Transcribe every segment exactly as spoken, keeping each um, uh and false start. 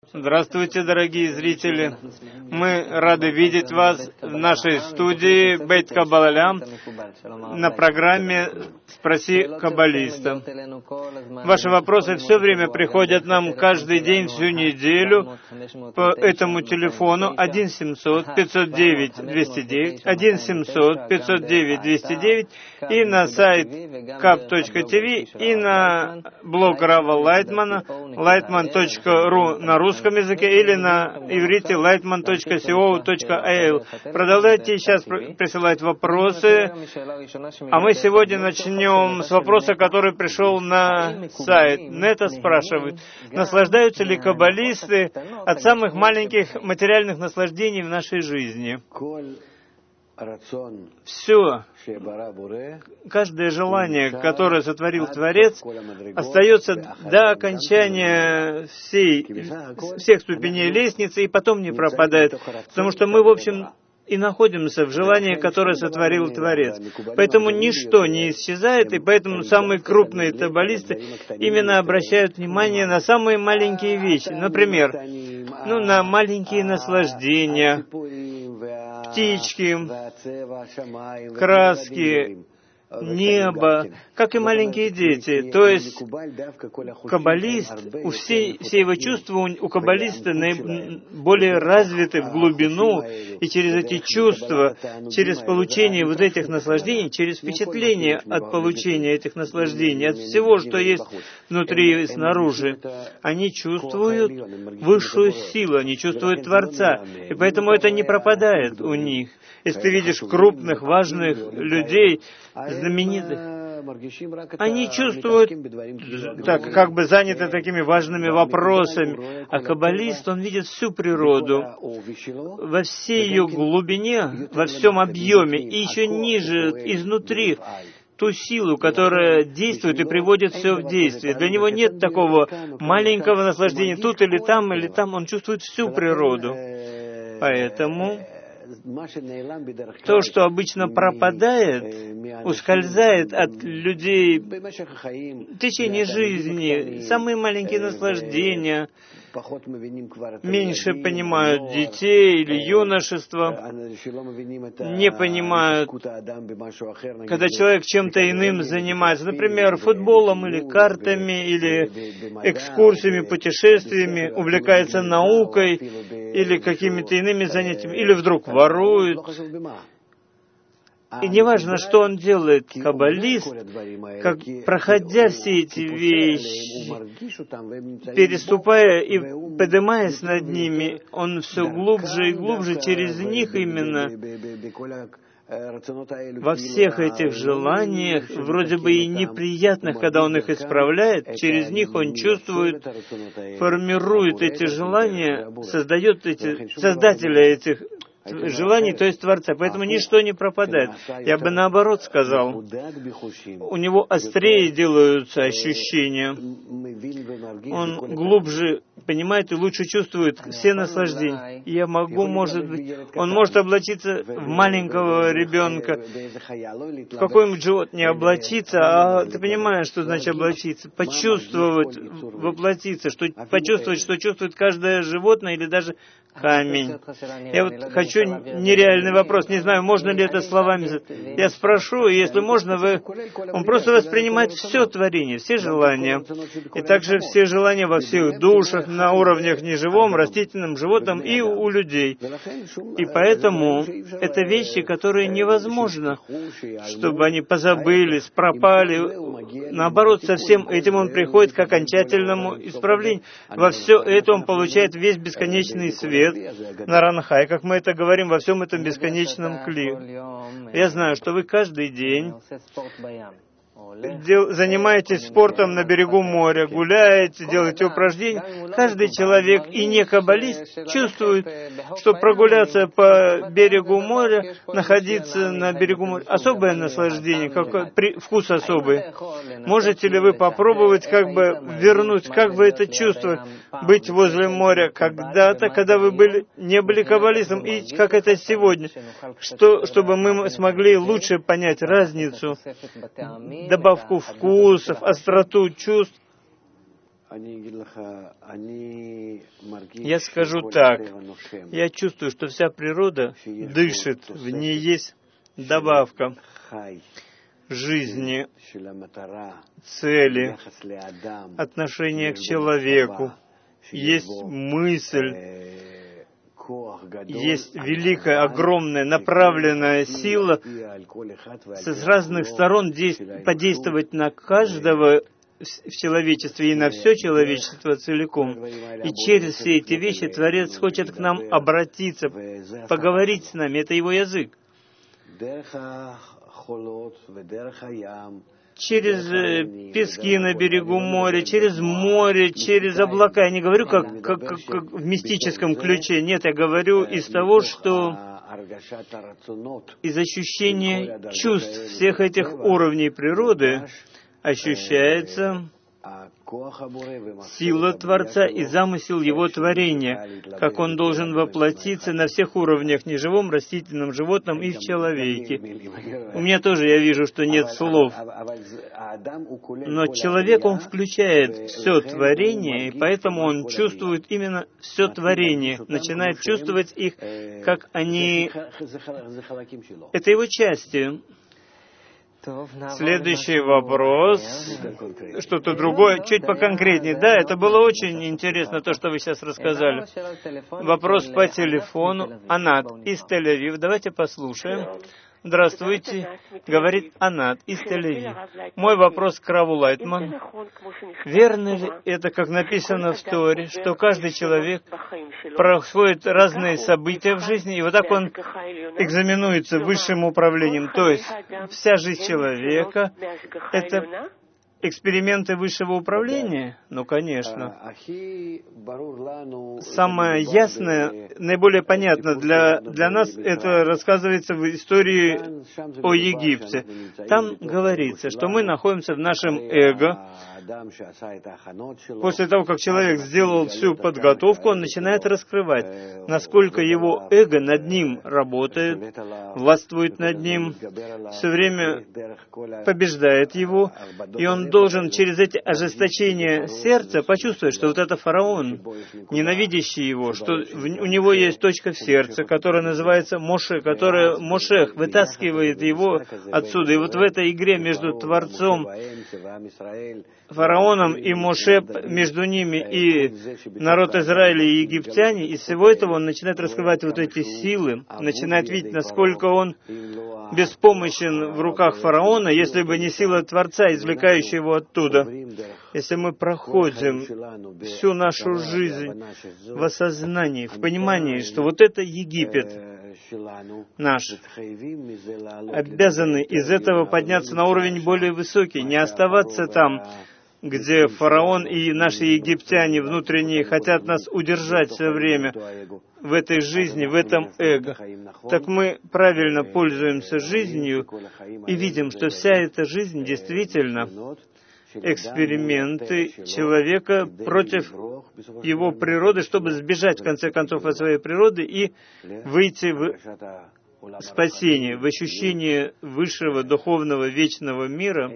Здравствуйте, дорогие зрители. Мы рады видеть вас в нашей студии Бейт Каббала на программе «Спроси каббалиста». Ваши вопросы все время приходят нам каждый день, всю неделю по этому телефону один семьсот пятьсот девять двести девять, один семьсот пятьсот девять двести девять и на сайт каб точка ти ви и на блог Рава Лайтмана лайтман точка ру на русском языке или на иврите лайтман точка си о точка эй эл. Продолжайте сейчас присылать вопросы, а мы сегодня начнем с вопроса, который пришел на сайт. Нета спрашивает, наслаждаются ли каббалисты от самых маленьких материальных наслаждений в нашей жизни? Все, каждое желание, которое сотворил Творец, остается до окончания всей, всех ступеней лестницы и потом не пропадает. Потому что мы, в общем, и находимся в желании, которое сотворил Творец. Поэтому ничто не исчезает, и поэтому самые крупные каббалисты именно обращают внимание на самые маленькие вещи. Например, ну, на маленькие наслаждения, птички, краски, небо, как и маленькие дети. То есть каббалист, у всей, все его чувства у каббалиста более развиты в глубину, и через эти чувства, через получение вот этих наслаждений, через впечатление от получения этих наслаждений, от всего, что есть внутри и снаружи, они чувствуют высшую силу, они чувствуют Творца, и поэтому это не пропадает у них. Если ты видишь крупных, важных людей, знаменитых, они чувствуют, так, как бы заняты такими важными вопросами. А каббалист, он видит всю природу во всей ее глубине, во всем объеме, и еще ниже, изнутри, ту силу, которая действует и приводит все в действие. Для него нет такого маленького наслаждения тут или там, или там. Он чувствует всю природу. Поэтому то, что обычно пропадает, ускользает от людей в течение жизни, самые маленькие наслаждения, меньше понимают детей или юношество, не понимают, когда человек чем-то иным занимается, например, футболом или картами, или экскурсиями, путешествиями, увлекается наукой или какими-то иными занятиями, или вдруг ворует. И неважно, что он делает, каббалист, как, проходя все эти вещи, переступая и поднимаясь над ними, он все глубже и глубже через них именно, во всех этих желаниях, вроде бы и неприятных, когда он их исправляет, через них он чувствует, формирует эти желания, создает эти, создателя этих желаний, то есть Творца. Поэтому ничто не пропадает. Я бы наоборот сказал, у него острее делаются ощущения. Он глубже понимает и лучше чувствует все наслаждения. Я могу, может быть, он может облачиться в маленького ребенка, в какое-нибудь животное облачиться, а ты понимаешь, что значит облачиться? Почувствовать, воплотиться, что, почувствовать, что чувствует каждое животное или даже камень. Я вот хочу нереальный вопрос, не знаю, можно ли это словами. Я спрошу, и если можно, вы... Он просто воспринимает все творение, все желания. И также все желания во всех душах, на уровнях неживом, растительном, животном и у людей. И поэтому это вещи, которые невозможно, чтобы они позабылись, пропали. Наоборот, со всем этим он приходит к окончательному исправлению. Во все это он получает весь бесконечный свет на Ранхай, как мы это говорим, во всем этом бесконечном кли. Я знаю, что вы каждый день дел, занимаетесь спортом на берегу моря, гуляете, делаете упражнения. Каждый человек и не каббалист чувствует, что прогуляться по берегу моря, находиться на берегу моря, особое наслаждение, какой, при, вкус особый. Можете ли вы попробовать как бы вернуть, как вы это чувствуете, быть возле моря когда-то, когда вы были, не были каббалистом, и как это сегодня, что, чтобы мы смогли лучше понять разницу, добавку вкусов, остроту чувств. Я скажу так. Я чувствую, что вся природа дышит, в ней есть добавка жизни, цели, отношения к человеку, есть мысль, есть великая, огромная, направленная сила с разных сторон подействовать на каждого в человечестве и на все человечество целиком. И через все эти вещи Творец хочет к нам обратиться, поговорить с нами. Это его язык. Через пески на берегу моря, через море, через облака. Я не говорю как, как, как, как в мистическом ключе. Нет, я говорю из того, что из ощущения чувств всех этих уровней природы ощущается сила Творца и замысел Его творения, как Он должен воплотиться на всех уровнях, неживом, растительном, животном и в человеке. У меня тоже, я вижу, что нет слов. Но человек, он включает все творение, и поэтому он чувствует именно все творение, начинает чувствовать их, как они... Это его части. Следующий вопрос. Что-то другое, чуть поконкретнее. Да, это было очень интересно, то, что вы сейчас рассказали. Вопрос по телефону. Анат из Тель-Авив. Давайте послушаем. Здравствуйте, говорит Анат из Тель-Авив. Мой вопрос к Раву Лайтман. Верно ли это, как написано в Торе, что каждый человек проходит разные события в жизни, и вот так он экзаменуется высшим управлением? То есть вся жизнь человека — это эксперименты высшего управления? Ну, конечно. Самое ясное, наиболее понятно для, для нас, это рассказывается в истории о Египте. Там говорится, что мы находимся в нашем эго. После того, как человек сделал всю подготовку, он начинает раскрывать, насколько его эго над ним работает, властвует над ним, все время побеждает его, и он должен через эти ожесточения сердца почувствовать, что вот это фараон, ненавидящий его, что у него есть точка в сердце, которая называется Моше, которая Мошех вытаскивает его отсюда. И вот в этой игре между Творцом, фараоном и Моше, между ними и народ Израиля и египтяне, из всего этого он начинает раскрывать вот эти силы, начинает видеть, насколько он беспомощен в руках фараона, если бы не сила Творца, извлекающая его оттуда. Если мы проходим всю нашу жизнь в осознании, в понимании, что вот это Египет наш, обязаны из этого подняться на уровень более высокий, не оставаться там, где фараон и наши египтяне внутренние хотят нас удержать все время в этой жизни, в этом эго. Так мы правильно пользуемся жизнью и видим, что вся эта жизнь действительно эксперименты человека против его природы, чтобы сбежать, в конце концов, от своей природы и выйти в спасение, в ощущение высшего духовного вечного мира,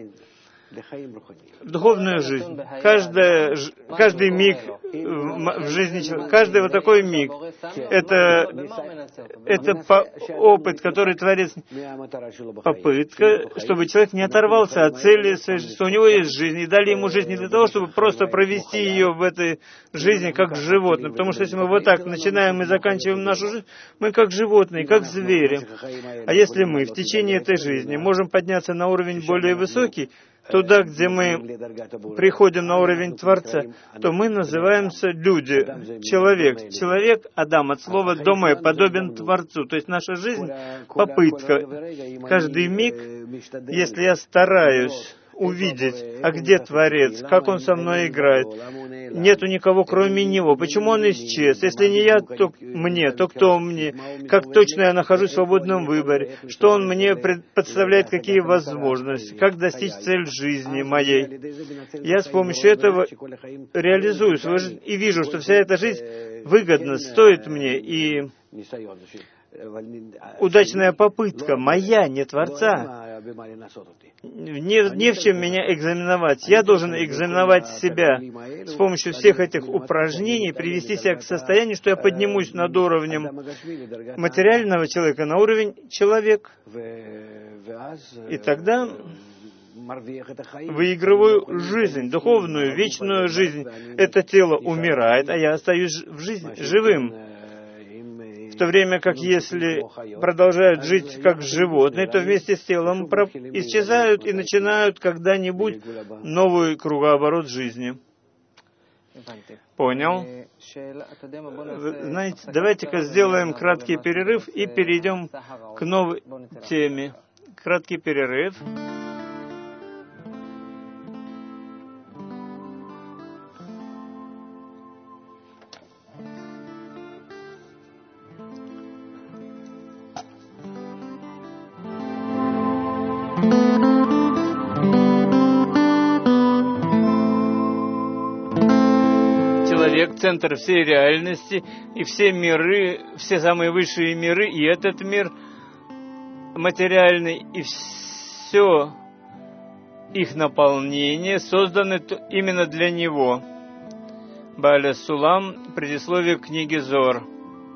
в духовную жизнь. Каждая, каждый миг в жизни человека, каждый вот такой миг, это, это по, опыт, который Творец, попытка, чтобы человек не оторвался от цели, что у него есть жизнь, и дали ему жизнь не для того, чтобы просто провести ее в этой жизни, как животное. Потому что если мы вот так начинаем и заканчиваем нашу жизнь, мы как животные, как звери. А если мы в течение этой жизни можем подняться на уровень более высокий, туда, где мы приходим на уровень Творца, то мы называемся люди, человек. Человек, Адам, от слова «доме», подобен Творцу. То есть наша жизнь — попытка. Каждый миг, если я стараюсь увидеть, а где Творец, как Он со мной играет. Нету никого, кроме Него. Почему Он исчез? Если не я, то мне, то кто мне? Как точно я нахожусь в свободном выборе? Что Он мне представляет, какие возможности? Как достичь цель жизни моей? Я с помощью этого реализую свою жизнь и вижу, что вся эта жизнь выгодна, стоит мне, и удачная попытка, моя, не Творца. Не, не в чем меня экзаменовать. Я должен экзаменовать себя с помощью всех этих упражнений, привести себя к состоянию, что я поднимусь над уровнем материального человека на уровень человека. И тогда выигрываю жизнь, духовную, вечную жизнь. Это тело умирает, а я остаюсь в жизни, живым. В то время как если продолжают жить как животные, то вместе с телом исчезают и начинают когда-нибудь новый кругооборот жизни. Понял? Знаете, давайте-ка сделаем краткий перерыв и перейдем к новой теме. Краткий перерыв. Центр всей реальности, и все миры, все самые высшие миры, и этот мир материальный, и все их наполнение созданы именно для него. Бааль ас-Сулам, предисловие к книге Зор.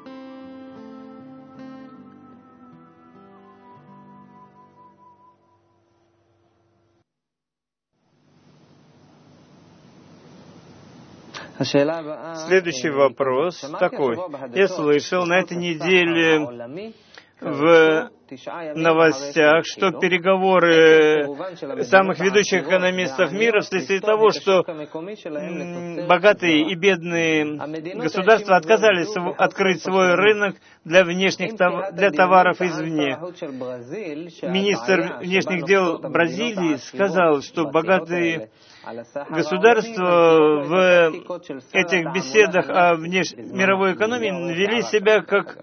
Следующий вопрос такой. Я слышал на этой неделе в новостях, что переговоры самых ведущих экономистов мира вследствие того, что богатые и бедные государства отказались открыть свой рынок для внешних для товаров извне. Министр внешних дел Бразилии сказал, что богатые государства в этих беседах о внеш... мировой экономии вели себя как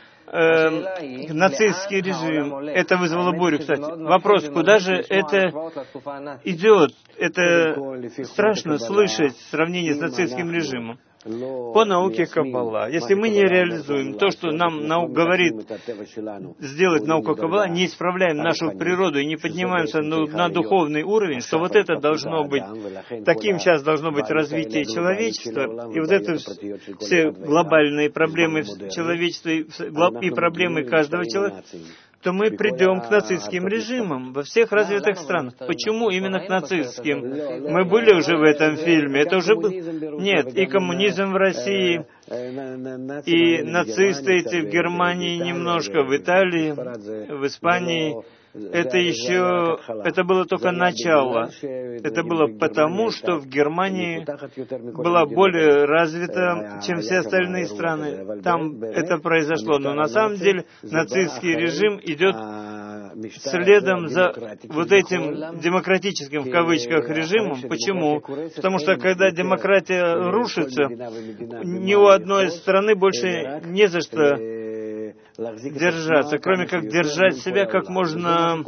э, нацистский режим. Это вызвало бурю, кстати. Вопрос, куда же это идет? Это страшно слышать сравнение с нацистским режимом. По науке Каббала, если мы не реализуем то, что нам наука говорит сделать наука Каббала, не исправляем нашу природу и не поднимаемся на, на духовный уровень, что вот это должно быть, таким сейчас должно быть развитие человечества, и вот это все глобальные проблемы человечества и проблемы каждого человека, то мы придем к нацистским режимам во всех развитых странах. Почему именно к нацистским? Мы были уже в этом фильме, это уже был... Нет, и коммунизм в России, и нацисты эти в Германии немножко, в Италии, в Испании. Это еще, это было только начало. Это было потому, что в Германии была более развита, чем все остальные страны. Там это произошло. Но на самом деле нацистский режим идет следом за вот этим демократическим, в кавычках, режимом. Почему? Потому что когда демократия рушится, ни у одной страны больше не за что держаться, кроме как держать себя как можно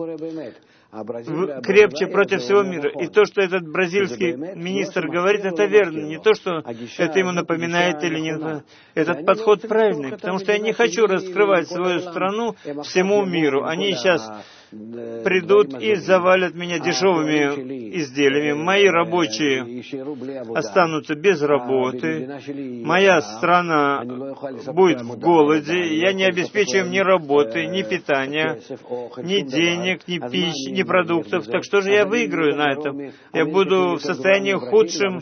крепче против всего мира. И то, что этот бразильский министр говорит, это верно. Не то, что это ему напоминает или не напоминает. Этот подход правильный, потому что я не хочу раскрывать свою страну всему миру. Они сейчас придут и завалят меня дешевыми изделиями. Мои рабочие останутся без работы. Моя страна будет в голоде. Я не обеспечу им ни работы, ни питания, ни денег, ни пищи, ни продуктов. Так что же я выиграю на этом? Я буду в состоянии худшем.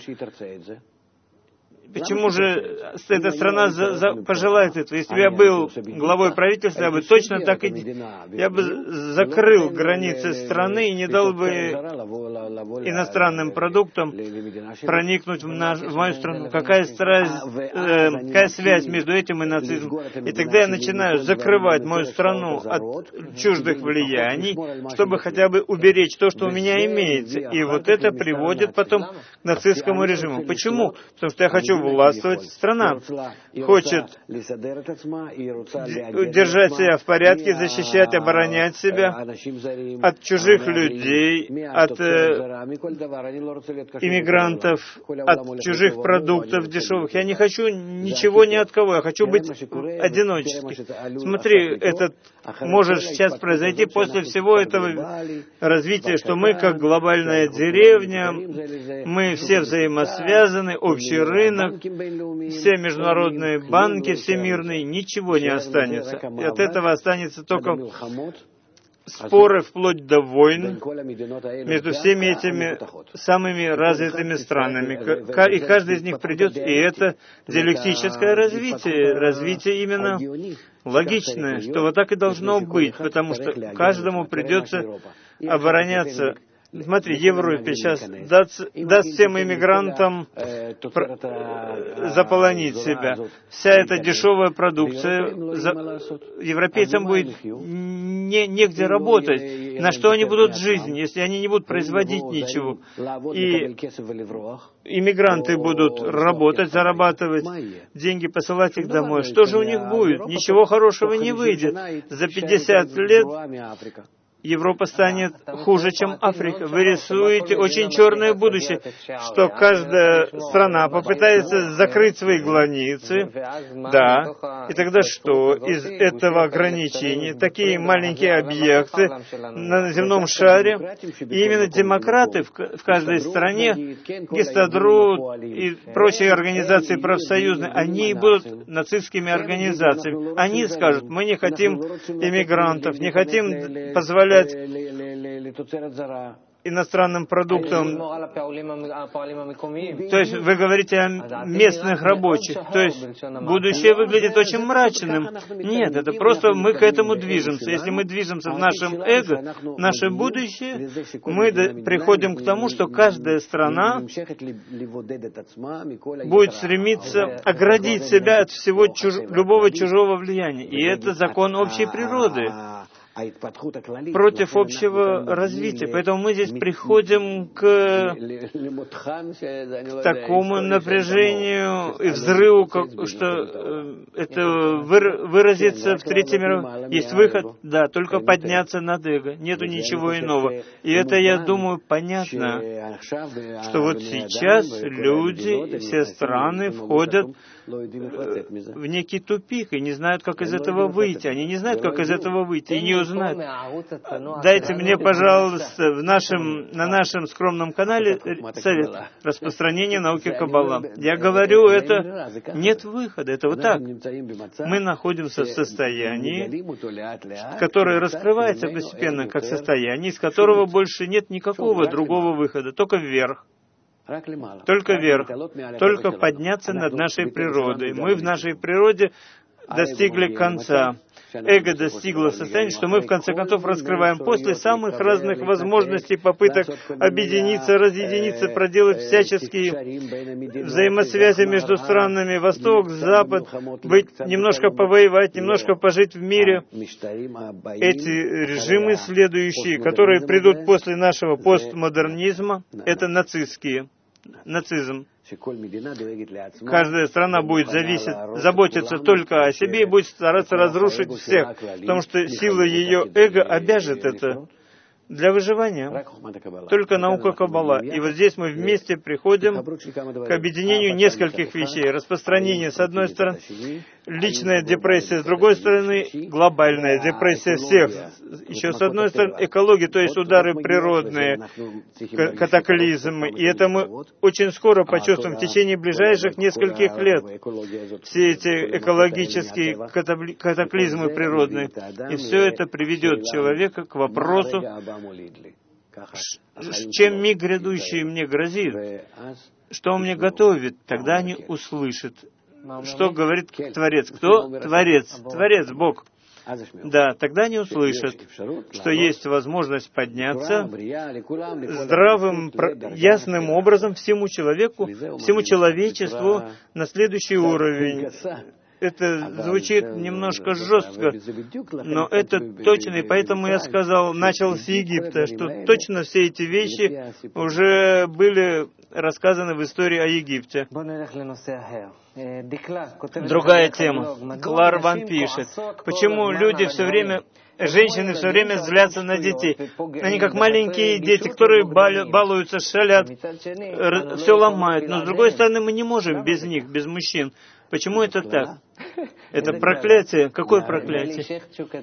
Почему же эта страна за, за, пожелает этого? Если бы я был главой правительства, я бы точно так и... Я бы закрыл границы страны и не дал бы иностранным продуктам проникнуть в, наш, в мою страну. Какая, страз, э, какая связь между этим и нацизмом? И тогда я начинаю закрывать мою страну от чуждых влияний, чтобы хотя бы уберечь то, что у меня имеется. И вот это приводит потом к нацистскому режиму. Почему? Потому что я хочу властвовать страна. Хочет держать себя в порядке, защищать, оборонять себя от чужих людей, от э, иммигрантов, от чужих продуктов дешевых. Я не хочу ничего ни от кого, я хочу быть одиночески. Смотри, это может сейчас произойти после всего этого развития, что мы, как глобальная деревня, мы все взаимосвязаны, общий рынок, все международные банки всемирные, ничего не останется. И от этого останется только споры вплоть до войн между всеми этими самыми развитыми странами. И каждый из них придет, и это диалектическое развитие, развитие именно логичное, что вот так и должно быть, потому что каждому придется обороняться. Смотри, Европе сейчас даст, даст всем иммигрантам про, заполонить себя. Вся эта дешевая продукция, за, европейцам будет не, негде работать. На что они будут жить, если они не будут производить ничего? И иммигранты будут работать, зарабатывать деньги, посылать их домой. Что же у них будет? Ничего хорошего не выйдет. За пятьдесят лет Европа станет хуже, чем Африка. Вы рисуете очень черное будущее, что каждая страна попытается закрыть свои границы. Да. И тогда что? Из этого ограничения такие маленькие объекты на земном шаре, и именно демократы в каждой стране, Гестадрут и прочие организации профсоюзные, они будут нацистскими организациями. Они скажут: мы не хотим иммигрантов, не хотим позволять иностранным продуктам. То есть вы говорите о местных рабочих. То есть будущее выглядит очень мрачным. Нет, это просто мы к этому движемся. Если мы движемся в нашем эго, наше будущее, мы приходим к тому, что каждая страна будет стремиться оградить себя от всего чуж... любого чужого влияния. И это закон общей природы, против общего развития. Поэтому мы здесь приходим к, к такому напряжению и взрыву, как, что это выр, выразится в Третьем мировом. Есть выход? Да, только подняться над эго. Нету ничего иного. И это, я думаю, понятно, что вот сейчас люди, все страны входят в некий тупик и не знают, как из этого выйти. Они не знают, как из этого выйти, и не узнают. Дайте мне, пожалуйста, в нашем, на нашем скромном канале совет распространения науки Каббала. Я говорю, это нет выхода, это вот так. Мы находимся в состоянии, которое раскрывается постепенно как состояние, из которого больше нет никакого другого выхода, только вверх. Только вверх, только подняться над нашей природой. Мы в нашей природе достигли конца. Эго достигло состояния, что мы в конце концов раскрываем после самых разных возможностей, попыток объединиться, разъединиться, проделать всяческие взаимосвязи между странами, Восток, Запад, быть, немножко повоевать, немножко пожить в мире. Эти режимы следующие, которые придут после нашего постмодернизма, это нацистские. Нацизм. Каждая страна будет зависеть, заботиться только о себе и будет стараться разрушить всех, потому что сила ее эго обяжет это для выживания. Только наука Каббала. И вот здесь мы вместе приходим к объединению нескольких вещей. Распространение с одной стороны, личная депрессия с другой стороны, глобальная депрессия всех. Еще с одной стороны, экология, то есть удары природные, катаклизмы. И это мы очень скоро почувствуем в течение ближайших нескольких лет. Все эти экологические катаклизмы природные. И все это приведет человека к вопросу, чем миг грядущий мне грозит, что он мне готовит, тогда они услышат. Что говорит Творец? Кто? Творец. Творец, Бог. Да, тогда они услышат, что есть возможность подняться здравым, ясным образом всему человеку, всему человечеству на следующий уровень. это звучит немножко жестко, но это точно, и поэтому я сказал, начал с Египта, что точно все эти вещи уже были рассказаны в истории о Египте. Другая тема. Клар Ван пишет, почему люди все время, женщины все время злятся на детей. Они как маленькие дети, которые балуются, шалят, все ломают. Но с другой стороны, мы не можем без них, без мужчин. Почему это так? Это проклятие. Какое проклятие?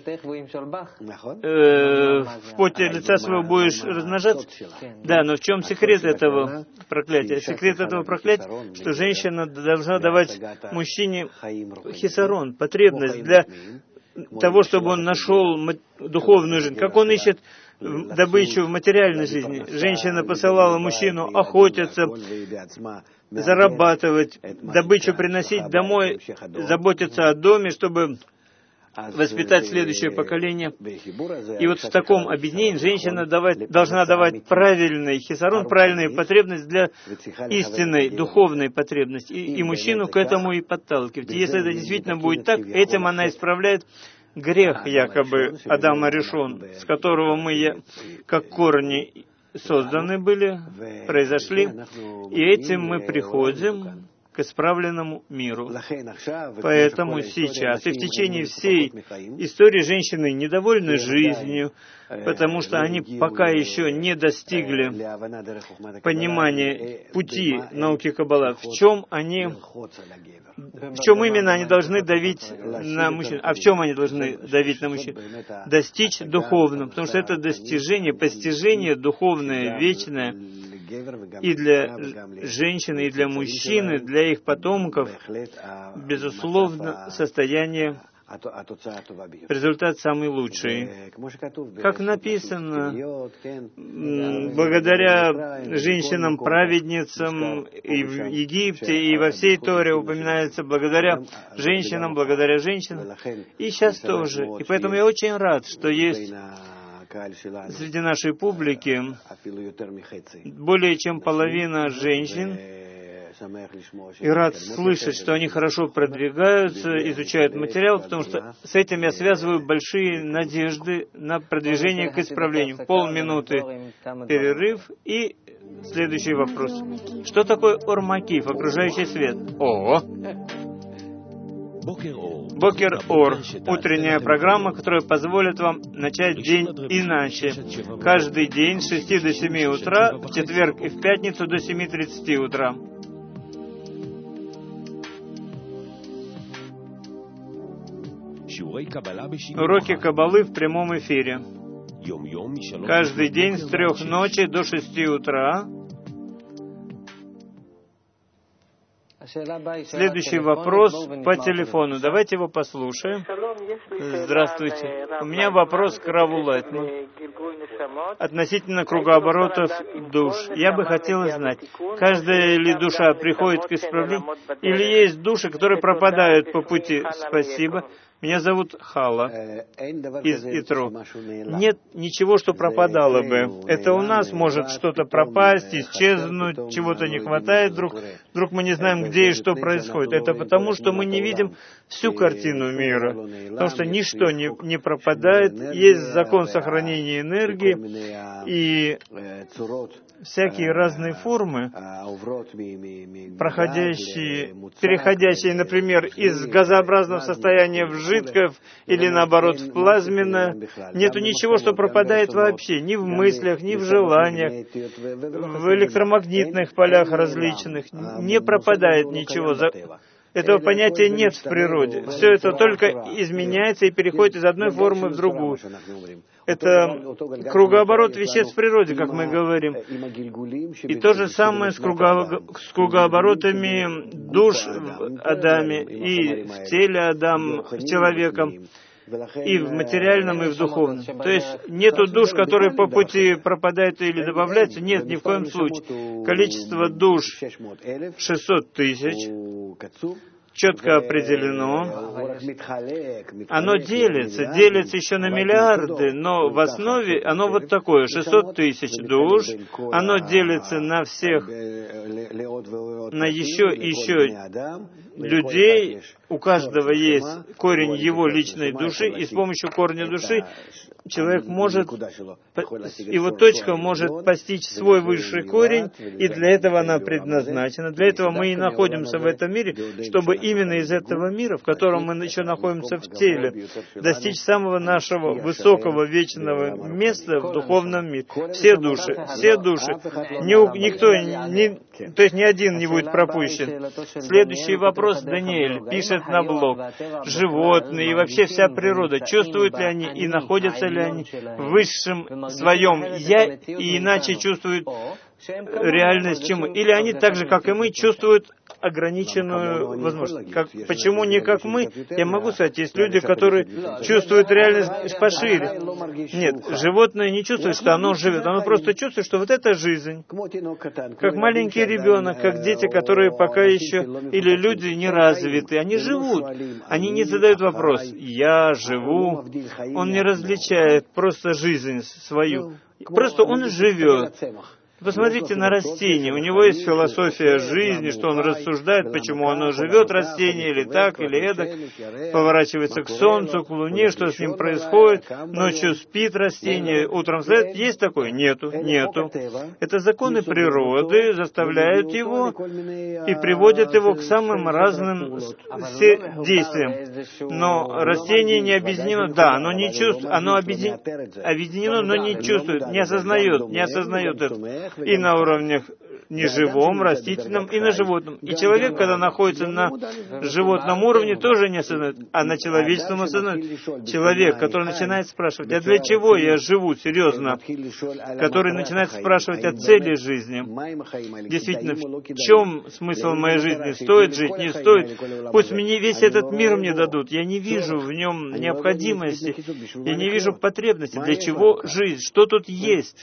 Э, в поте лица своего будешь размножаться? Да, но в чем секрет этого проклятия? Секрет этого проклятия, что женщина должна давать мужчине хисарон, потребность для того, чтобы он нашел духовную жизнь. Как он ищет добычу в материальной жизни? Женщина посылала мужчину охотиться, зарабатывать, добычу приносить домой, заботиться о доме, чтобы воспитать следующее поколение. И вот в таком объединении женщина давать, должна давать правильный хисарон, правильную потребность для истинной духовной потребности. И, и мужчину к этому и подталкивать. И если это действительно будет так, этим она исправляет грех, якобы, Адама решен, с которого мы, как корни, созданы были, произошли, и этим мы приходим к исправленному миру. Поэтому сейчас и в течение всей истории женщины недовольны жизнью, потому что они пока еще не достигли понимания пути науки Каббала. В чем они, в чем именно они должны давить на мужчин? А в чем они должны давить на мужчин? Достичь духовного, потому что это достижение, постижение духовное, вечное, и для женщины, и для мужчины, для их потомков, безусловно, состояние, результат самый лучший. Как написано, благодаря женщинам-праведницам и в Египте, и во всей Торе упоминается благодаря женщинам, благодаря женщинам, и сейчас тоже. И поэтому я очень рад, что есть среди нашей публики более чем половина женщин, и рад слышать, что они хорошо продвигаются, изучают материал, потому что с этим я связываю большие надежды на продвижение к исправлению. Полминуты перерыв и следующий вопрос. Что такое Ор-Макиф, окружающий свет? О! Бокер Ор – утренняя программа, которая позволит вам начать день иначе. Каждый день с шести до семи утра, в четверг и в пятницу до семи тридцати утра. Уроки Каббалы в прямом эфире. Каждый день с трех ночи до шести утра. Следующий вопрос по телефону. Давайте его послушаем. Здравствуйте. У меня вопрос к Раву Лайтману относительно кругооборотов душ. Я бы хотел знать, каждая ли душа приходит к исправлению, или есть души, которые пропадают по пути? Спасибо. Меня зовут Хала из Итро. Нет ничего, что пропадало бы. Это у нас может что-то пропасть, исчезнуть, чего-то не хватает вдруг. Вдруг мы не знаем, где и что происходит. Это потому, что мы не видим всю картину мира. Потому что ничто не, не пропадает. Есть закон сохранения энергии и всякие разные формы, проходящие, переходящие, например, из газообразного состояния в жидкое или, наоборот, в плазменное. Нету ничего, что пропадает вообще, ни в мыслях, ни в желаниях, в электромагнитных полях различных. Не пропадает ничего. Этого понятия нет в природе. Все это только изменяется и переходит из одной формы в другую. Это кругооборот веществ в природе, как мы говорим. И то же самое с, круго... с кругооборотами душ в Адаме и в теле Адама, человека, и в материальном, и в духовном. То есть нету душ, которые по пути пропадают или добавляются. Нет, ни в коем случае. Количество душ шестьсот тысяч. Четко определено. Оно делится, делится еще на миллиарды, но в основе оно вот такое, шестьсот тысяч душ, оно делится на всех, на еще и еще людей, у каждого есть корень его личной души, и с помощью корня души человек может, его точка может постичь свой высший корень, и для этого она предназначена. Для этого мы и находимся в этом мире, чтобы именно из этого мира, в котором мы еще находимся в теле, достичь самого нашего высокого вечного места в духовном мире. Все души, все души, Ни, никто, ни, то есть ни один не будет пропущен. Следующий вопрос Даниэль пишет на блог. Животные и вообще вся природа, чувствуют ли они и находятся ли они в высшем своем «я» и иначе чувствуют реальность, чем мы? Или они так же, как и мы, чувствуют ограниченную возможность? Как, почему не как мы? Я могу сказать, есть люди, которые чувствуют реальность пошире. Нет, животное не чувствует, что оно живет. Оно просто чувствует, что вот это жизнь. Как маленький ребенок, как дети, которые пока еще, или люди неразвитые, они живут. Они не задают вопрос «я живу». Он не различает просто жизнь свою. Просто он живет. Посмотрите на растение. У него есть философия жизни, что он рассуждает, почему оно живет, растение, или так, или эдак, поворачивается к солнцу, к луне, что с ним происходит, ночью спит растение, утром встает. Есть такое? Нету, нету. Это законы природы заставляют его и приводят его к самым разным действиям. Но растение не объединено, да, оно не чувствует, оно объединено, но не чувствует, не осознает, не осознает это. И на уровнях неживом, растительном, и на животном. И человек, когда находится на животном уровне, тоже не осознает, а на человеческом осознает. Человек, который начинает спрашивать, а для чего я живу, серьезно, который начинает спрашивать о цели жизни. Действительно, в чем смысл моей жизни? Стоит жить, не стоит? Пусть мне весь этот мир мне дадут. Я не вижу в нем необходимости, я не вижу потребности. Для чего жизнь? Что тут есть?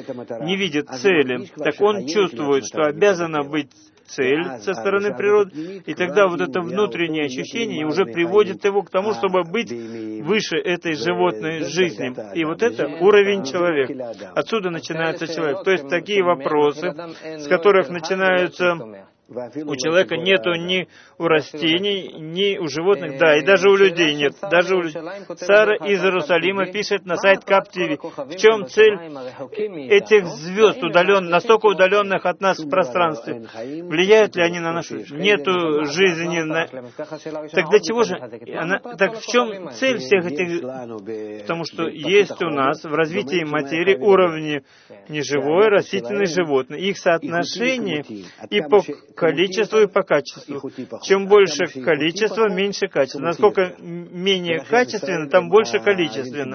Не видит цели. Так он чувствует, что обязана быть цель со стороны природы, и тогда вот это внутреннее ощущение уже приводит его к тому, чтобы быть выше этой животной жизни. И вот это уровень человека. Отсюда начинается человек. То есть такие вопросы, с которых начинаются... У человека нету ни у растений, ни у животных, да, и даже у людей нет. Даже у людей. Сара из Иерусалима пишет на сайт КАП-ТВ, в чем цель этих звезд, удален, настолько удаленных от нас в пространстве? Влияют ли они на нашу жизнь? Нету жизни. На... Так для чего же? Она... Так в чем цель всех этих... Потому что есть у нас в развитии материи уровни неживое, растительное, животное. Их соотношение и по количеству и по качеству. Чем больше количество, меньше качество. Насколько менее качественно, там больше количественно.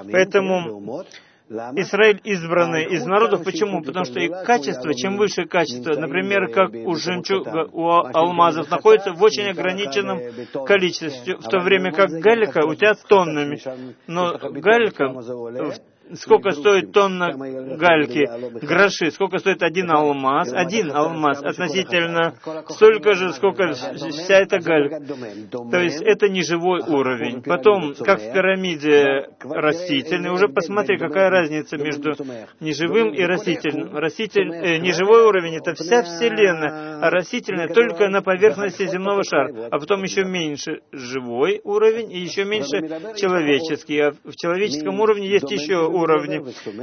Поэтому Израиль избранный из народов. Почему? Потому что и качество, чем выше качество, например, как у жемчуга, у алмазов, находится в очень ограниченном количестве, в то время как галька у тебя тоннами. Но галька... Сколько стоит тонна гальки? Гроши. Сколько стоит один алмаз? Один алмаз относительно столько же, сколько вся эта галька. То есть это неживой уровень. Потом, как в пирамиде растительный, уже посмотри, какая разница между неживым и растительным. Раститель, э, неживой уровень — это вся Вселенная, а растительный только на поверхности земного шара. А потом еще меньше живой уровень и еще меньше человеческий. А в человеческом уровне есть еще уровни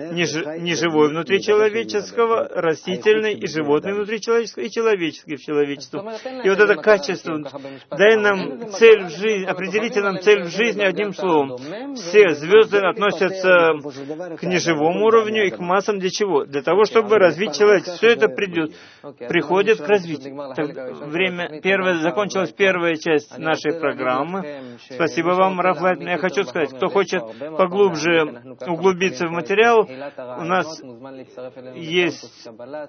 неживой внутри человеческого, растительный и животный внутри человеческого, и человеческий в человечестве. И вот это качество, дай нам цель в жизни, определите нам цель в жизни одним словом. Все звезды относятся к неживому уровню и к массам для чего? Для того, чтобы развить человека. Все это придет, приходит к развитию. Так, время первое, закончилась первая часть нашей программы. Спасибо вам, Рафаэль. Я хочу сказать, кто хочет поглубже углубиться в материал, у нас есть,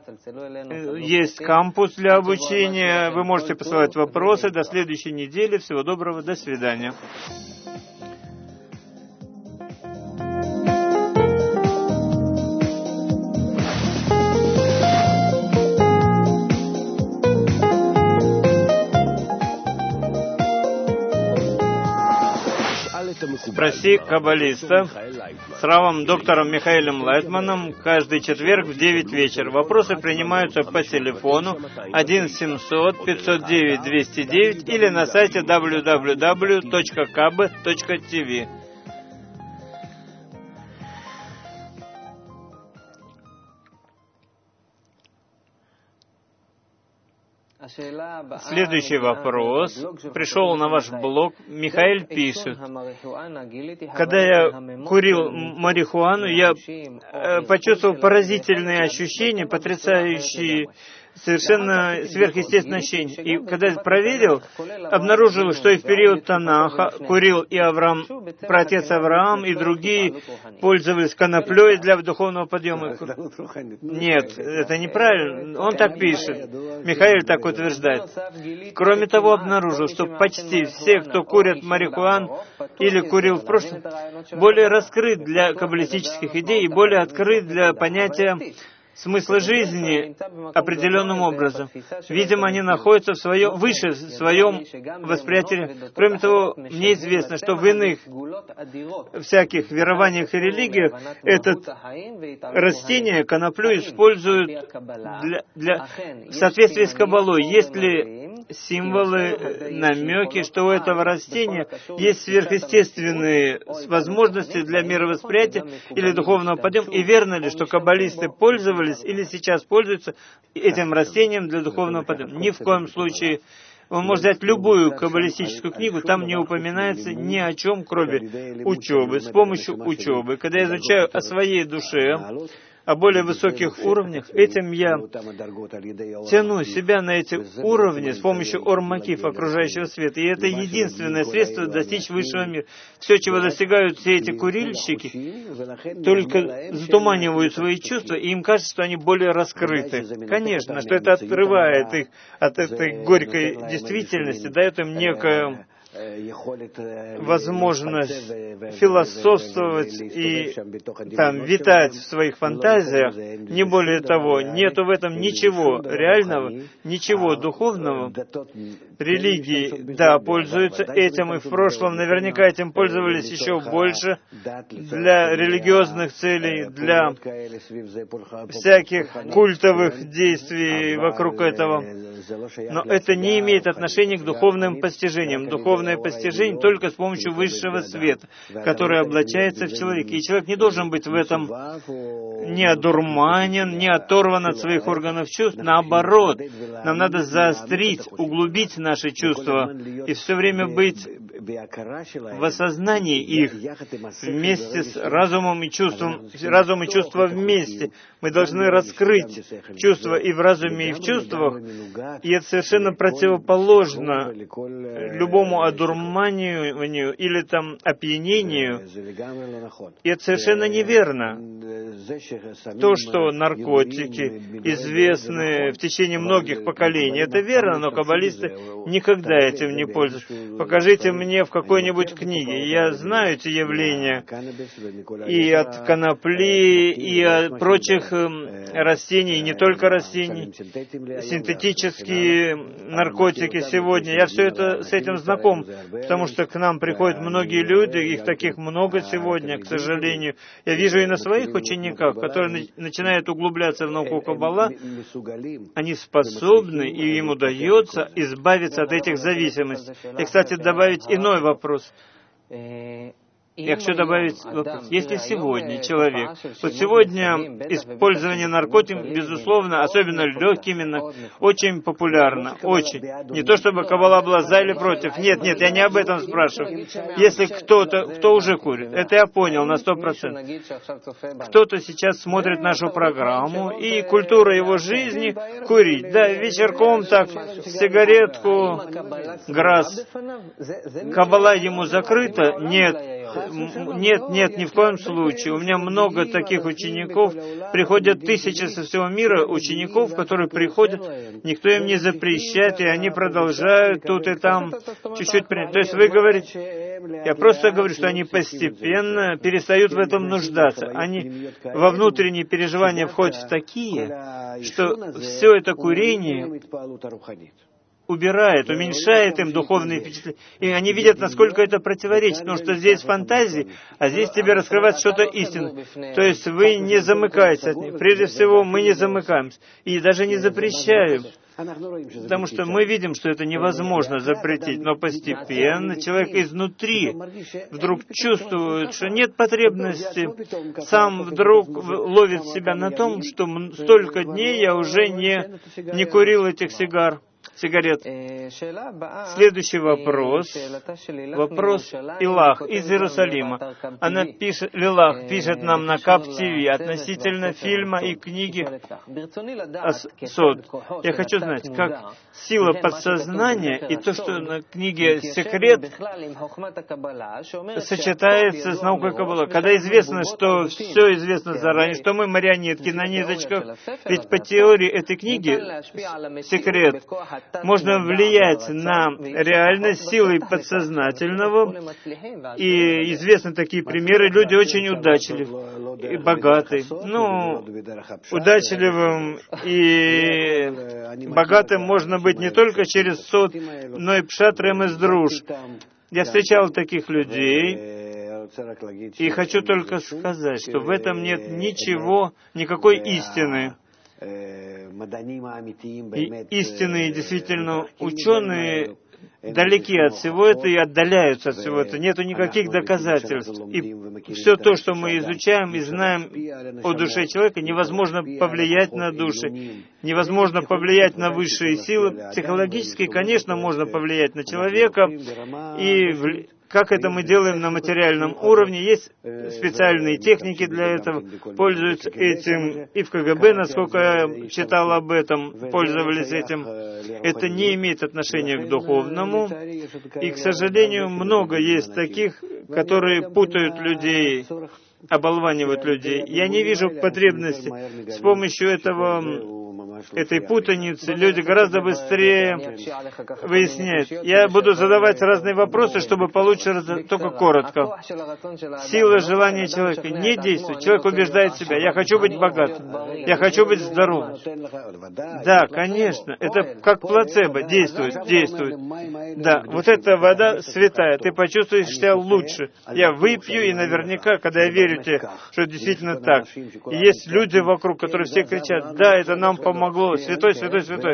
есть кампус для обучения. Вы можете посылать вопросы. До следующей недели. Всего доброго. До свидания. Спроси каббалиста с равом доктором Михаилом Лайтманом каждый четверг в девять вечера. Вопросы принимаются по телефону один семьсот пятьсот девять двести девять или на сайте дабл ю дабл ю дабл ю точка каб точка ти ви. Следующий вопрос пришел на ваш блог. Михаил пишет: когда я курил марихуану, я почувствовал поразительные ощущения, потрясающие, совершенно сверхъестественное ощущение. И когда я проверил, обнаружил, что и в период Танаха курил и Авраам, праотец Авраам, и другие пользовались коноплей для духовного подъема. Нет, это неправильно. Он так пишет. Михаил так утверждает. Кроме того, обнаружил, что почти все, кто курят марихуану или курил в прошлом, более раскрыт для каббалистических идей и более открыт для понятия смысла жизни определенным образом. Видимо, они находятся в своем, выше в своем восприятии. Кроме того, мне известно, что в иных всяких верованиях и религиях это растение, коноплю, используют для, для, в соответствии с Каббалой. Есть ли символы, намеки, что у этого растения есть сверхъестественные возможности для мировосприятия или духовного подъема? И верно ли, что каббалисты пользовались или сейчас пользуются этим растением для духовного подъема? Ни в коем случае. Вы можете взять любую каббалистическую книгу, там не упоминается ни о чем, кроме учебы. С помощью учебы, когда я изучаю о своей душе, о более высоких уровнях, этим я тяну себя на эти уровни с помощью ор-макиф, окружающего света. И это единственное средство достичь высшего мира. Все, чего достигают все эти курильщики, только затуманивают свои чувства, и им кажется, что они более раскрыты. Конечно, что это отрывает их от этой горькой действительности, дает им некое возможность философствовать и там витать в своих фантазиях, не более того, нету в этом ничего реального, ничего духовного. Религии, да, пользуются этим, и в прошлом наверняка этим пользовались еще больше для религиозных целей, для всяких культовых действий вокруг этого. Но это не имеет отношения к духовным постижениям. Духовное постижение только с помощью высшего света, который облачается в человека. И человек не должен быть в этом не одурманен, не оторван от своих органов чувств. Наоборот, нам надо заострить, углубить наши чувства и все время быть в осознании их вместе с разумом и чувством, разум и чувство вместе. Мы должны раскрыть чувства и в разуме, и в чувствах, и это совершенно противоположно любому одурманиванию или там опьянению. И это совершенно неверно. То, что наркотики известны в течение многих поколений, это верно, но каббалисты никогда этим не пользуются. Покажите мне в какой-нибудь книге. Я знаю эти явления и от конопли, и от прочих растений, и не только растений, синтетические наркотики сегодня. Я все это с этим знаком, потому что к нам приходят многие люди, их таких много сегодня, к сожалению. Я вижу и на своих учениках, которые начинают углубляться в науку Каббала, они способны, и им удается избавиться от этих зависимостей. И, кстати, добавить иной вопрос. Я хочу добавить вопрос. Если сегодня человек, вот сегодня использование наркотиков, безусловно, особенно легкими, очень популярно, очень. Не то, чтобы Каббала была за или против. Нет, нет, я не об этом спрашиваю. Если кто-то, кто уже курит, это я понял на сто процентов. Кто-то сейчас смотрит нашу программу, и культура его жизни — курить. Да, вечерком так, сигаретку, грас. Каббала ему закрыта? Нет. Нет, нет, ни в коем случае. У меня много таких учеников. Приходят тысячи со всего мира учеников, которые приходят, никто им не запрещает, и они продолжают тут и там чуть-чуть принять. То есть вы говорите, я просто говорю, что они постепенно перестают в этом нуждаться. Они во внутренние переживания входят в такие, что все это курение убирает, уменьшает им духовные впечатления. И они видят, насколько это противоречит, потому что здесь фантазии, а здесь тебе раскрывать что-то истинное. То есть вы не замыкаетесь от них. Прежде всего, мы не замыкаемся. И даже не запрещаем. Потому что мы видим, что это невозможно запретить, но постепенно человек изнутри вдруг чувствует, что нет потребности, сам вдруг ловит себя на том, что столько дней я уже не, не курил этих сигар. сигарет. Следующий вопрос. Вопрос Илах из Иерусалима. Она пишет, Лилах пишет нам на Кап ти ви относительно фильма и книги Сод. Я хочу знать, как сила подсознания и то, что на книге «Секрет» сочетается с наукой Каббала. Когда известно, что все известно заранее, что мы марионетки на ниточках, ведь по теории этой книги «Секрет» можно влиять на реальность силой подсознательного, и известны такие примеры. Люди очень удачливы и богаты. Ну, удачливым и богатым можно быть не только через сод, но и пшат ремес друж. Я встречал таких людей, и хочу только сказать, что в этом нет ничего, никакой истины. И истинные, действительно, ученые далеки от всего этого и отдаляются от всего этого. Нету никаких доказательств. И все то, что мы изучаем и знаем о душе человека, невозможно повлиять на души, невозможно повлиять на высшие силы. Психологически, конечно, можно повлиять на человека, и как это мы делаем на материальном уровне, есть специальные техники для этого, пользуются этим и в ка гэ бэ, насколько я читал об этом, пользовались этим. Это не имеет отношения к духовному, и, к сожалению, много есть таких, которые путают людей, оболванивают людей. Я не вижу потребности с помощью этого этой путаницы люди гораздо быстрее выясняют. Я буду задавать разные вопросы, чтобы получить раз... только коротко. Сила желания человека не действует. Человек убеждает себя: я хочу быть богатым, я хочу быть здоровым. Да, конечно, это как плацебо, действует, действует. Да, вот эта вода святая, ты почувствуешь себя лучше. Я выпью, и наверняка, когда я верю тебе, что это действительно так. И есть люди вокруг, которые все кричат: да, это нам помогло. Святой, святой, святой.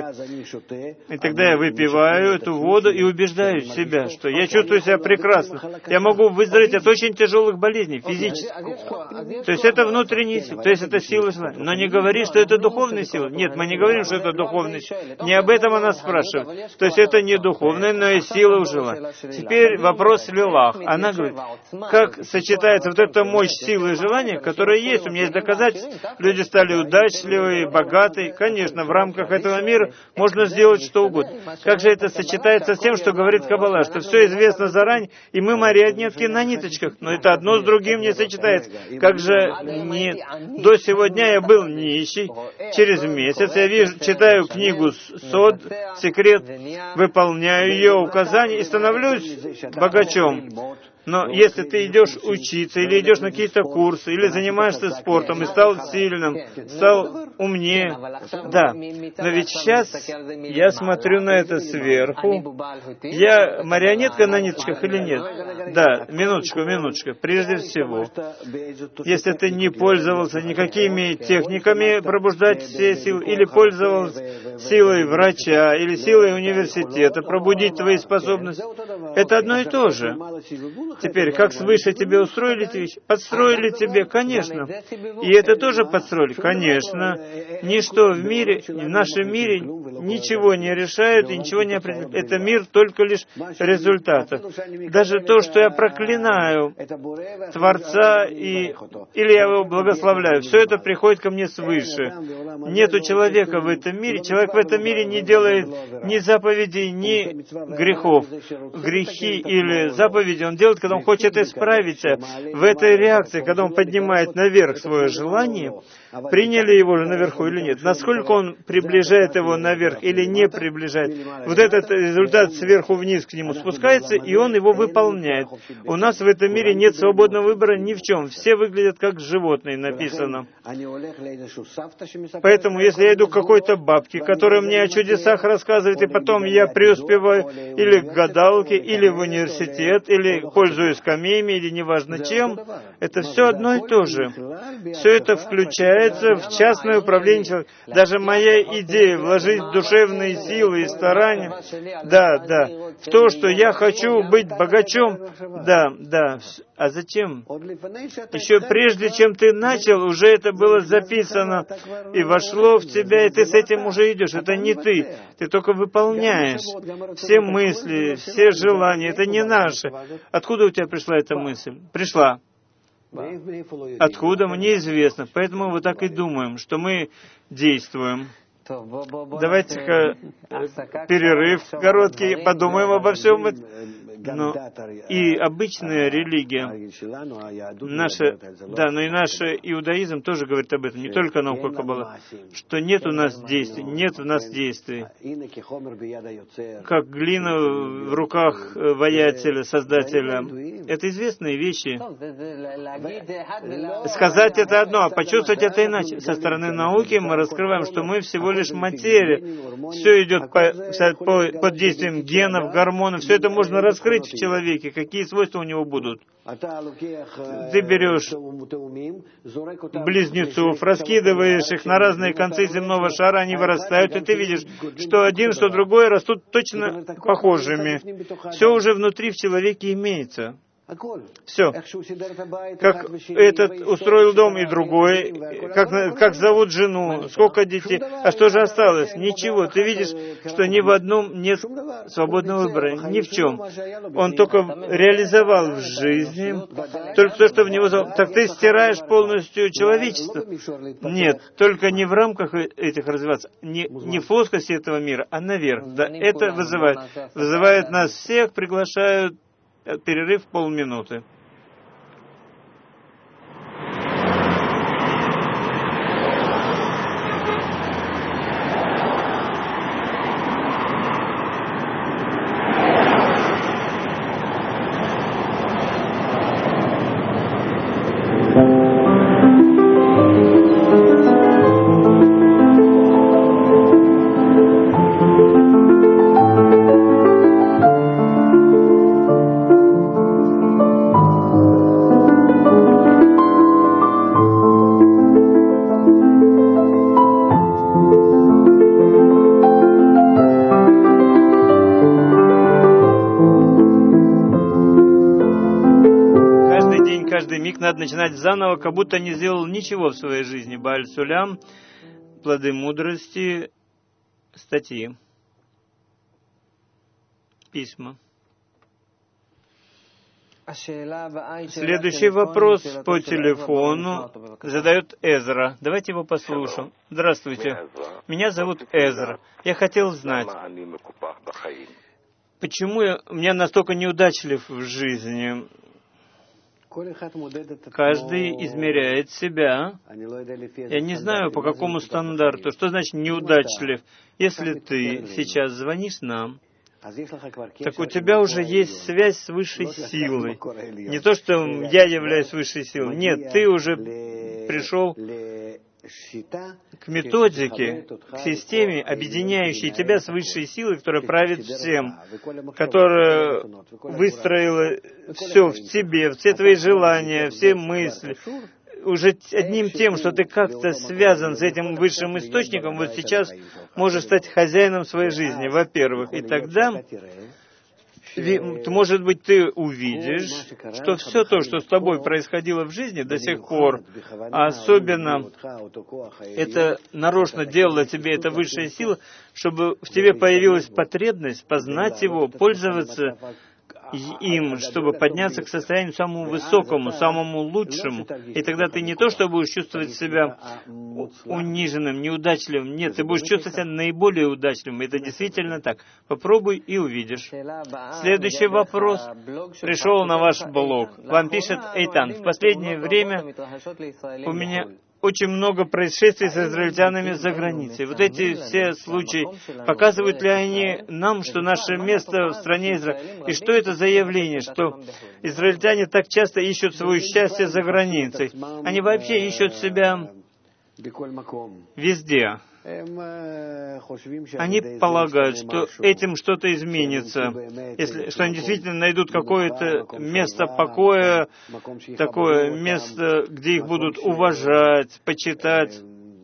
И тогда я выпиваю эту воду и убеждаю себя, что я чувствую себя прекрасно. Я могу выздороветь от очень тяжелых болезней, физически. То есть это внутренняя сила, то есть это сила желания. Но не говори, что это духовная сила. Нет, мы не говорим, что это духовная сила. Не об этом она спрашивает. То есть это не духовная, но и сила желания. Теперь вопрос Лилах. Она говорит, как сочетается вот эта мощь силы и желания, которая есть. У меня есть доказательства. Люди стали удачливые, богатые. Конечно, в рамках этого мира можно сделать что угодно. Как же это сочетается с тем, что говорит Каббала, что все известно заранее, и мы марионетки на ниточках. Но это одно с другим не сочетается. Как же не... До сегодня я был нищий, через месяц я вижу, читаю книгу «Сод», «Секрет», выполняю ее указания и становлюсь богачом. Но если ты идешь учиться, или идешь на какие-то курсы, или занимаешься спортом, и стал сильным, стал умнее, да. Но ведь сейчас я смотрю на это сверху. Я марионетка на ниточках или нет? Да, минуточку, минуточку. Прежде всего, если ты не пользовался никакими техниками пробуждать все силы, или пользовался силой врача, или силой университета, пробудить твои способности, это одно и то же. Теперь, как свыше тебе устроили эти вещи? Подстроили тебе, конечно. И это тоже подстроили? Конечно. Ничто в мире, в нашем мире ничего не решает и ничего не определяет. Это мир только лишь результатов. Даже то, что я проклинаю Творца и, или я его благословляю, все это приходит ко мне свыше. Нету человека в этом мире. Человек в этом мире не делает ни заповедей, ни грехов. Грехи грехи или заповеди он делает, когда он хочет исправиться. В этой реакции, когда он поднимает наверх свое желание, приняли его же наверху или нет, насколько он приближает его наверх или не приближает, вот этот результат сверху вниз к нему спускается, и он его выполняет. У нас в этом мире нет свободного выбора ни в чем. Все выглядят как животные, написано. Поэтому, если я иду к какой-то бабке, которая мне о чудесах рассказывает, и потом я преуспеваю или к гадалке, или в университет, или пользуюсь камеями, или неважно чем, это все одно и то же. Все это включает в частное управление человеком. Даже моя идея вложить душевные силы и старания, да, да, в то, что я хочу быть богачом, да, да. А зачем? Еще прежде, чем ты начал, уже это было записано и вошло в тебя, и ты с этим уже идешь. Это не ты. Ты только выполняешь. Все мысли, все желания, это не наши. Откуда у тебя пришла эта мысль? Пришла. Откуда, мне известно. Поэтому мы так и думаем, что мы действуем. Давайте-ка перерыв короткий, подумаем обо всем этом. Но и обычная религия, наша, да, но и наш иудаизм тоже говорит об этом, не только наука Каббала, что нет у нас действий, нет у нас действий. Как глина в руках воятеля, создателя. Это известные вещи. Сказать это одно, а почувствовать это иначе. Со стороны науки мы раскрываем, что мы всего лишь материя. Все идет по, по, под действием генов, гормонов. Все это можно раскрыть в человеке, какие свойства у него будут. Ты берешь близнецов, раскидываешь их на разные концы земного шара, они вырастают, и ты видишь, что один, что другой растут точно похожими. Все уже внутри в человеке имеется. Все. Как этот устроил дом и другой, как, как зовут жену, сколько детей. А что же осталось? Ничего. Ты видишь, что ни в одном нет свободного выбора, ни в чем. Он только реализовал в жизни только то, что в него... Так ты стираешь полностью человечество? Нет, только не в рамках этих развиваться, не, не в плоскости этого мира, а наверх. Да, это вызывает. Вызывает нас всех, приглашают. Перерыв полминуты. Надо начинать заново, как будто не сделал ничего в своей жизни. Бааль Сулям, плоды мудрости, статьи, письма. Следующий вопрос по телефону задает Эзра. Давайте его послушаем. Здравствуйте. Меня зовут Эзра. Я хотел знать, почему я, я настолько неудачлив в жизни. Каждый измеряет себя. Я не знаю, по какому стандарту. Что значит неудачлив? Если ты сейчас звонишь нам, так у тебя уже есть связь с высшей силой. Не то, что я являюсь высшей силой. Нет, ты уже пришел к методике, к системе, объединяющей тебя с высшей силой, которая правит всем, которая выстроила все в тебе, все твои желания, все мысли. Уже одним тем, что ты как-то связан с этим высшим источником, вот сейчас можешь стать хозяином своей жизни, во-первых. И тогда, может быть, ты увидишь, что все то, что с тобой происходило в жизни до сих пор, а особенно это нарочно делала тебе эта высшая сила, чтобы в тебе появилась потребность познать его, пользоваться, им, чтобы подняться к состоянию самому высокому, самому лучшему. И тогда ты не то, что будешь чувствовать себя униженным, неудачливым. Нет, ты будешь чувствовать себя наиболее удачливым. Это действительно так. Попробуй и увидишь. Следующий вопрос пришел на ваш блог. Вам пишет Эйтан: в последнее время у меня очень много происшествий с израильтянами за границей. Вот эти все случаи, показывают ли они нам, что наше место в стране Израиля? И что это за явление, что израильтяне так часто ищут свое счастье за границей? Они вообще ищут себя везде. Они полагают, что этим что-то изменится, если, что они действительно найдут какое-то место покоя, такое место, где их будут уважать, почитать,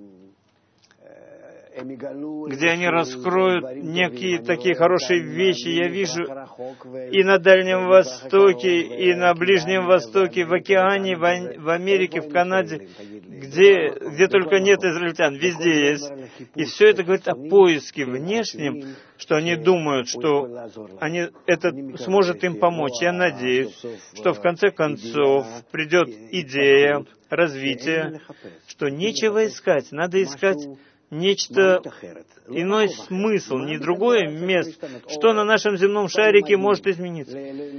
где они раскроют некие такие хорошие вещи. Я вижу и на Дальнем Востоке, и на Ближнем Востоке, в океане, в Америке, в Канаде, где, где только нет израильтян, везде есть. И все это говорит о поиске внешнем, что они думают, что они, это сможет им помочь. Я надеюсь, что в конце концов придет идея развития, что нечего искать, надо искать нечто, иной смысл, не другое место. Что на нашем земном шарике может измениться?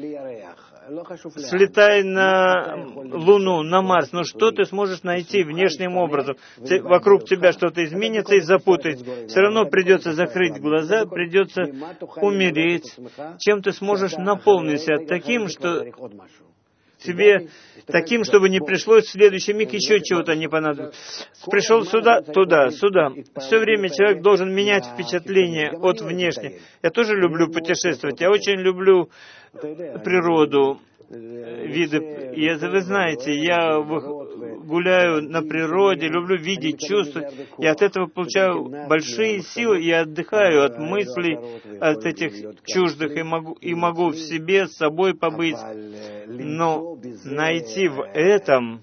Слетай на Луну, на Марс, но что ты сможешь найти внешним образом? Вокруг тебя что-то изменится и запутается. Все равно придется закрыть глаза, придется умереть. Чем ты сможешь наполнить себя таким, что тебе таким, чтобы не пришлось в следующий миг еще чего-то не понадобилось. Пришел сюда, туда, сюда. Все время человек должен менять впечатление от внешнего. Я тоже люблю путешествовать. Я очень люблю природу, виды. Я, вы знаете, я гуляю на природе, люблю видеть, чувствовать. И от этого получаю большие силы и отдыхаю от мыслей, от этих чуждых, и могу, и могу в себе, с собой побыть. Но найти в этом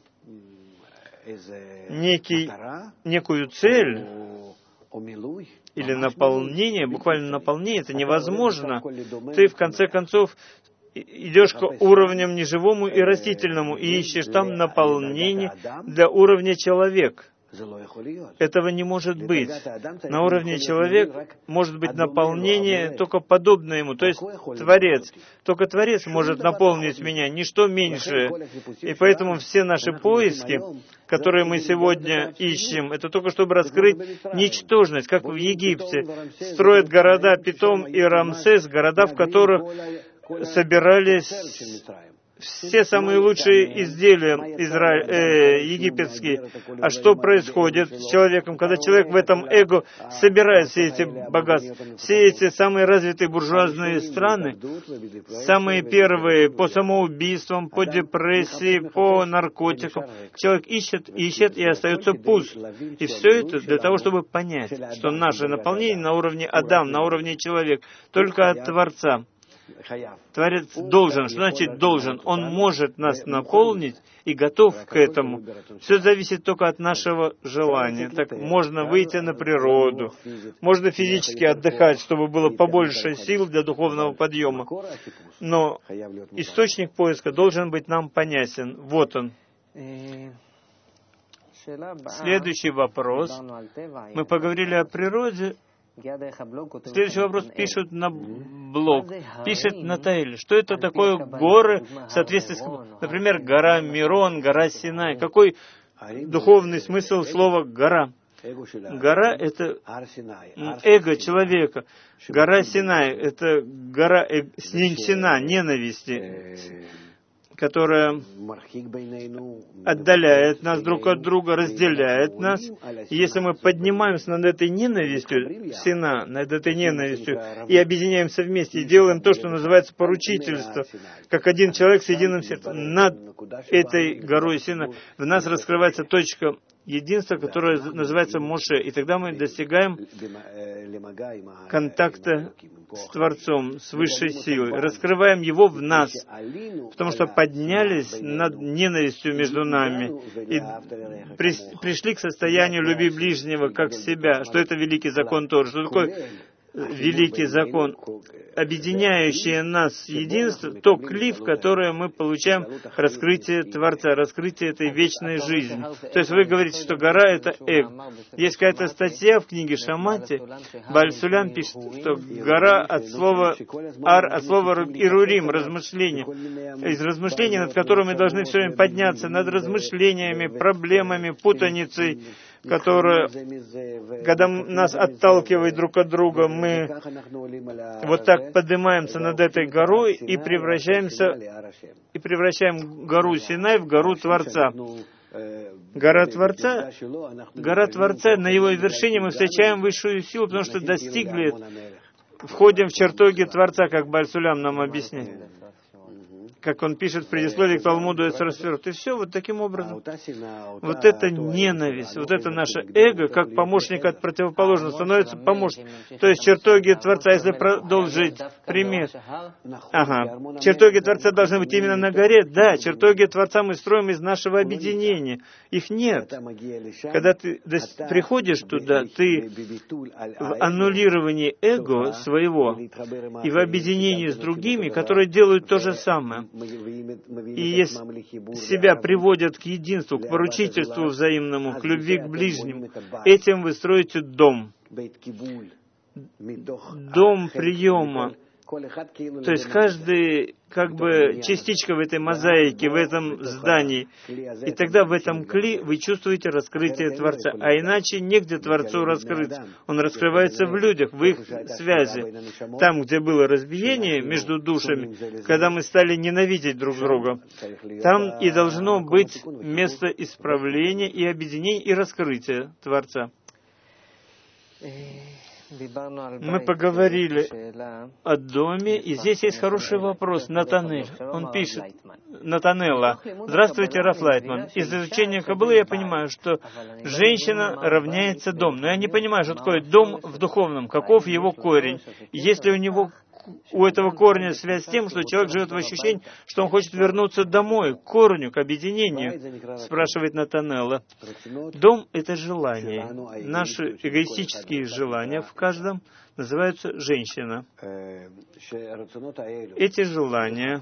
некий, некую цель или наполнение, буквально наполнение, это невозможно. Ты, в конце концов, идешь к уровням неживому и растительному и ищешь там наполнение для уровня человека. Этого не может быть. На уровне человека может быть наполнение только подобное ему, то есть Творец. Только Творец может наполнить меня, ничто меньше. И поэтому все наши поиски, которые мы сегодня ищем, это только чтобы раскрыть ничтожность, как в Египте. Строят города Питом и Рамсес, города, в которых собирались все самые лучшие изделия изра... э, египетские. А что происходит с человеком, когда человек в этом эго собирает все эти богатства? Все эти самые развитые буржуазные страны, самые первые по самоубийствам, по депрессии, по наркотикам. Человек ищет, ищет и остается пуст. И все это для того, чтобы понять, что наше наполнение на уровне Адам, на уровне человека, только от Творца. Творец должен. Что значит должен? Он может нас наполнить и готов к этому. Все зависит только от нашего желания. Так можно выйти на природу, можно физически отдыхать, чтобы было побольше сил для духовного подъема. Но источник поиска должен быть нам понятен. Вот он. Следующий вопрос. Мы поговорили о природе. Следующий вопрос пишут на блог. Пишет Натаэль, что это такое горы в соответствии с... Например, гора Мирон, гора Синай. Какой духовный смысл слова «гора»? Гора — это эго человека. Гора Синай — это гора э... Сина, ненависти, которая отдаляет нас друг от друга, разделяет нас. И если мы поднимаемся над этой ненавистью, Сина, над этой ненавистью, и объединяемся вместе, и делаем то, что называется поручительство, как один человек с единым сердцем, над этой горой Сина, в нас раскрывается точка единства, которое называется Моше. И тогда мы достигаем контакта с Творцом, с высшей силой. Раскрываем его в нас, потому что поднялись над ненавистью между нами и при, пришли к состоянию любви ближнего как себя, что это великий закон Торы. Что такое великий закон, объединяющий нас в единство, то кли, в которое мы получаем раскрытие Творца, раскрытие этой вечной жизни. То есть вы говорите, что гора — это эго. Есть какая-то статья в книге Шамати, Бааль Сулям пишет, что гора от слова ар, от слова ирурим, размышления. Из размышлений, над которыми мы должны все время подняться, над размышлениями, проблемами, путаницей, которая, когда нас отталкивает друг от друга, мы вот так поднимаемся над этой горой и превращаемся, и превращаем гору Синай в гору Творца. Гора Творца, гора Творца, на его вершине мы встречаем высшую силу, потому что достигли, входим в чертоги Творца, как Бааль Сулям нам объясняет. Как он пишет в предисловии к Талмуду Эцрасферот. И все вот таким образом. Вот эта ненависть, вот это наше эго, как помощник от противоположного, становится помощником. То есть чертоги Творца, если продолжить пример. Ага. Чертоги Творца должны быть именно на горе. Да, чертоги Творца мы строим из нашего объединения. Их нет. Когда ты приходишь туда, ты в аннулировании эго своего и в объединении с другими, которые делают то же самое. И если себя приводят к единству, к поручительству взаимному, к любви к ближнему, этим вы строите дом. Дом приема. То есть каждый, как бы, частичка в этой мозаике, в этом здании. И тогда в этом кли вы чувствуете раскрытие Творца. А иначе негде Творцу раскрыться. Он раскрывается в людях, в их связи. Там, где было разбиение между душами, когда мы стали ненавидеть друг друга, там и должно быть место исправления и объединения и раскрытия Творца. Мы поговорили о доме, и здесь есть хороший вопрос. Натанель, он пишет, Натанелла: «Здравствуйте, Раф Лайтман. Из изучения Каббалы я понимаю, что женщина равняется дом. Но я не понимаю, что такое дом в духовном, каков его корень. Есть ли у него у этого корня связь с тем, что человек живет в ощущении, что он хочет вернуться домой, к корню, к объединению?» Спрашивает Натанелла. Дом — это желание. Наши эгоистические желания в каждом называются женщина. Эти желания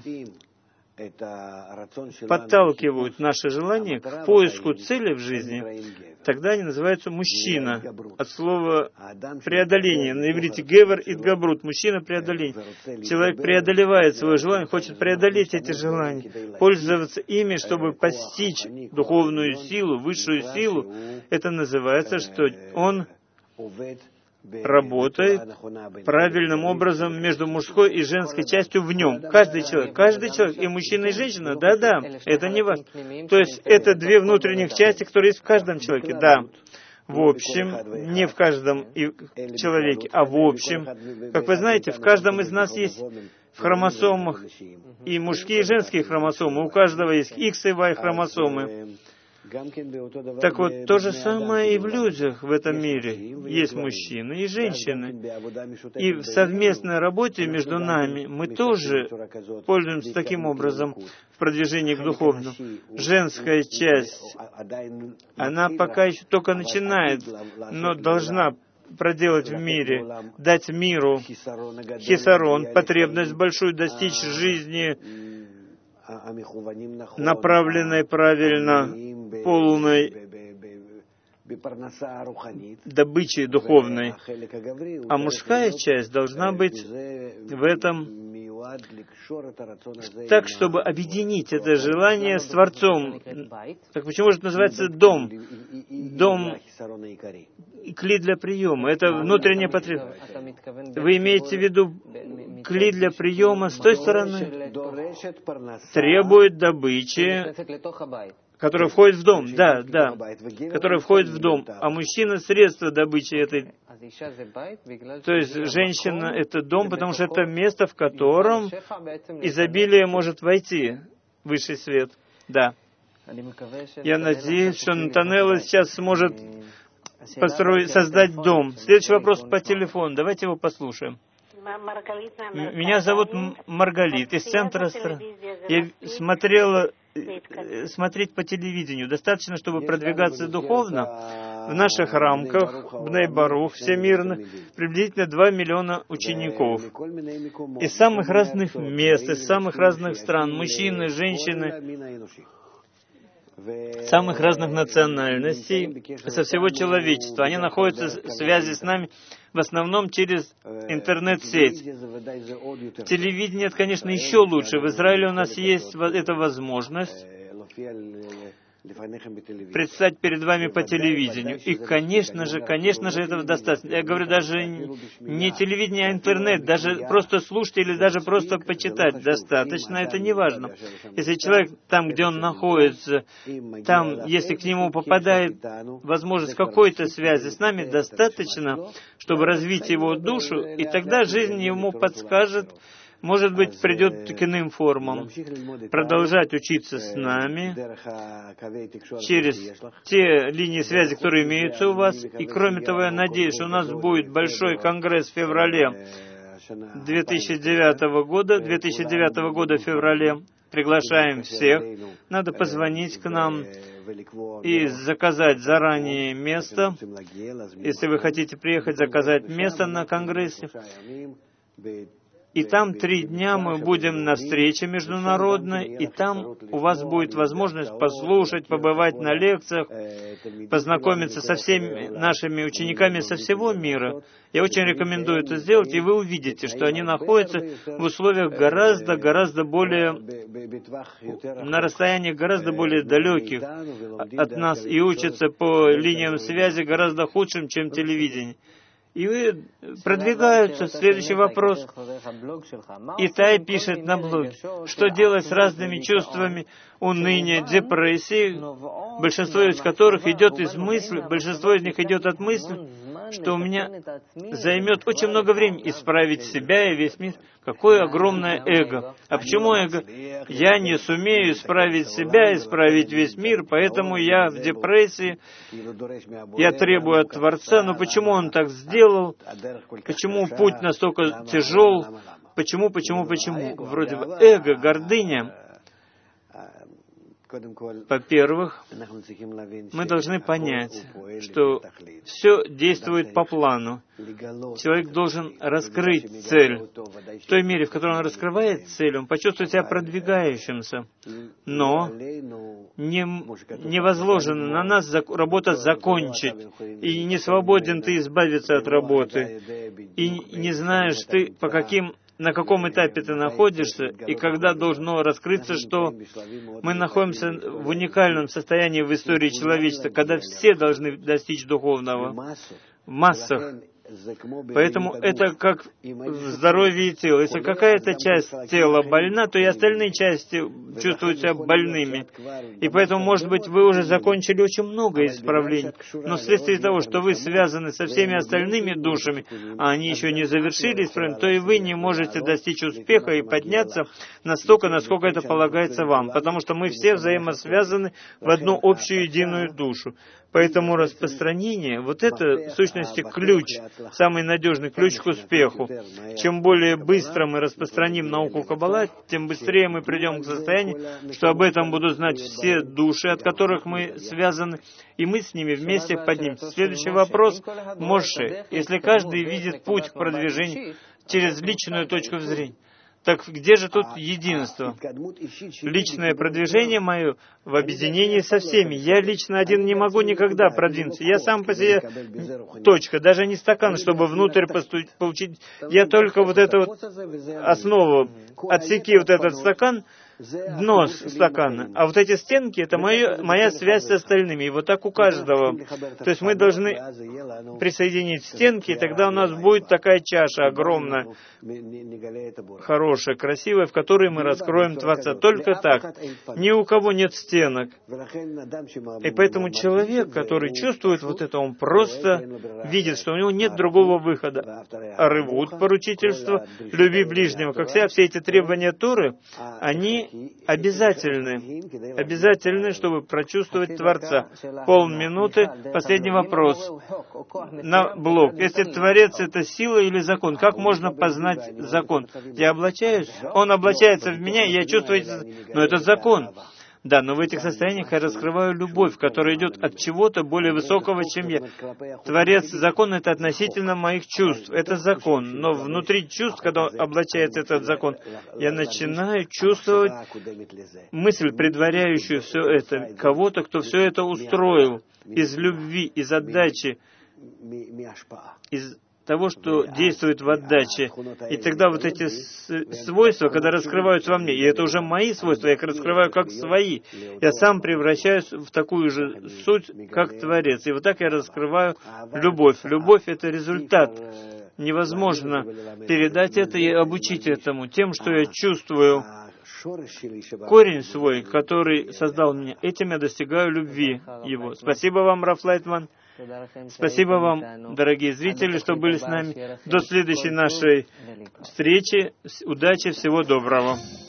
подталкивают наше желание к поиску цели в жизни, тогда они называются мужчина. От слова преодоление. На иврите гевер и габрут. Мужчина преодоление. Человек преодолевает свое желание, хочет преодолеть эти желания, пользоваться ими, чтобы постичь духовную силу, высшую силу. Это называется, что он работает правильным образом между мужской и женской частью в нем. Каждый человек, каждый человек, и мужчина, и женщина, да-да, это не важно. То есть это две внутренних части, которые есть в каждом человеке, да. В общем, не в каждом человеке, а в общем. Как вы знаете, в каждом из нас есть в хромосомах и мужские, и женские хромосомы. У каждого есть X и Y хромосомы. Так вот, то же самое и в людях в этом мире. Есть мужчины и женщины. И в совместной работе между нами мы тоже пользуемся таким образом в продвижении к духовному. Женская часть, она пока еще только начинает, но должна проделать в мире, дать миру хисарон, потребность большую достичь жизни, направленной правильно, полной добычи духовной. А мужская часть должна быть в этом так, чтобы объединить это желание с Творцом. Так почему же это называется дом? Дом кли для приема. Это внутренняя потребность. Вы имеете в виду кли для приема с той стороны? Требует добычи, которая входит в дом. Да, да. Которая входит в дом. А мужчина — средство добычи этой. То есть женщина — это дом, потому что это место, в котором изобилие может войти, высший свет. Да. Я надеюсь, что Натанелла сейчас сможет построить, создать дом. Следующий вопрос по телефону. Давайте его послушаем. Меня зовут Маргалит, из центра страны. Я смотрела, смотреть по телевидению. Достаточно, чтобы продвигаться духовно. В наших рамках, Бней Барух, всемирно, приблизительно два миллиона учеников. Из самых разных мест, из самых разных стран, мужчины, женщины, самых разных национальностей, со всего человечества. Они находятся в связи с нами в основном через интернет-сеть. Телевидение, это, конечно, еще лучше. В Израиле у нас есть эта возможность предстать перед вами по телевидению. И, конечно же, конечно же, этого достаточно. Я говорю, даже не телевидение, а интернет, даже просто слушать или даже просто почитать достаточно, это не важно. Если человек там, где он находится, там, если к нему попадает возможность какой-то связи с нами, достаточно, чтобы развить его душу, и тогда жизнь ему подскажет, может быть, придет к иным формам. Продолжать учиться с нами через те линии связи, которые имеются у вас. И кроме того, я надеюсь, что у нас будет большой конгресс в феврале две тысячи девятого года. две тысячи девятого года в феврале. Приглашаем всех. Надо позвонить к нам и заказать заранее место. Если вы хотите приехать, заказать место на конгрессе. И там три дня мы будем на встрече международной, и там у вас будет возможность послушать, побывать на лекциях, познакомиться со всеми нашими учениками со всего мира. Я очень рекомендую это сделать, и вы увидите, что они находятся в условиях гораздо, гораздо более, на расстояниях гораздо более далеких от нас, и учатся по линиям связи гораздо худшим, чем телевидение. И продвигаются. Следующий вопрос. Итай пишет на блоге, что делать с разными чувствами уныния, депрессии, большинство из которых идет из мысли, большинство из них идет от мысли, что у меня займет очень много времени исправить себя и весь мир. Какое огромное эго. А почему эго? Я не сумею исправить себя, исправить весь мир, поэтому я в депрессии, я требую от Творца, но почему Он так сделал? Почему путь настолько тяжел? Почему, почему, почему? Вроде бы эго, гордыня. Во-первых, мы должны понять, что все действует по плану. Человек должен раскрыть цель. В той мере, в которой он раскрывает цель, он почувствует себя продвигающимся. Но не, не возложено на нас работа закончить. И не свободен ты избавиться от работы. И не знаешь ты, по каким на каком этапе ты находишься, и когда должно раскрыться, что мы находимся в уникальном состоянии в истории человечества, когда все должны достичь духовного в массах. Поэтому это как в здоровье тела. Если какая-то часть тела больна, то и остальные части чувствуют себя больными. И поэтому, может быть, вы уже закончили очень много исправлений. Но вследствие того, что вы связаны со всеми остальными душами, а они еще не завершили исправление, то и вы не можете достичь успеха и подняться настолько, насколько это полагается вам. Потому что мы все взаимосвязаны в одну общую единую душу. Поэтому распространение, вот это, в сущности, ключ, самый надежный ключ к успеху. Чем более быстро мы распространим науку Каббала, тем быстрее мы придем к состоянию, что об этом будут знать все души, от которых мы связаны, и мы с ними вместе поднимемся. Следующий вопрос. Моше, если каждый видит путь к продвижению через личную точку зрения, так где же тут единство? Личное продвижение мое в объединении со всеми. Я лично один не могу никогда продвинуться. Я сам по себе точка, даже не стакан, чтобы внутрь посту- получить. Я только вот эту вот основу, отсеки вот этот стакан, дно стакана. А вот эти стенки — это моя, моя связь с остальными. И вот так у каждого. То есть мы должны присоединить стенки, и тогда у нас будет такая чаша огромная, хорошая, красивая, в которой мы раскроем Творца. Только так. Ни у кого нет стенок. И поэтому человек, который чувствует вот это, он просто видит, что у него нет другого выхода. А рывут поручительство, люби ближнего, как себя, все эти требования Торы, они обязательны. Обязательны, чтобы прочувствовать Творца. Полминуты. Последний вопрос. На блок. Если Творец — это сила или закон, как можно познать закон? Я облачаюсь, он облачается в меня, и я чувствую, но это закон. Да, но в этих состояниях я раскрываю любовь, которая идет от чего-то более высокого, чем я. Творец, закон — это относительно моих чувств. Это закон. Но внутри чувств, когда облачается этот закон, я начинаю чувствовать мысль, предваряющую все это, кого-то, кто все это устроил из любви, из отдачи, из того, что действует в отдаче. И тогда вот эти свойства, когда раскрываются во мне, и это уже мои свойства, я их раскрываю как свои, я сам превращаюсь в такую же суть, как Творец. И вот так я раскрываю любовь. Любовь — это результат. Невозможно передать это и обучить этому тем, что я чувствую. Корень свой, который создал меня, этим я достигаю любви Его. Спасибо вам, Раф Лайтман. Спасибо вам, дорогие зрители, что были с нами. До следующей нашей встречи. Удачи, всего доброго.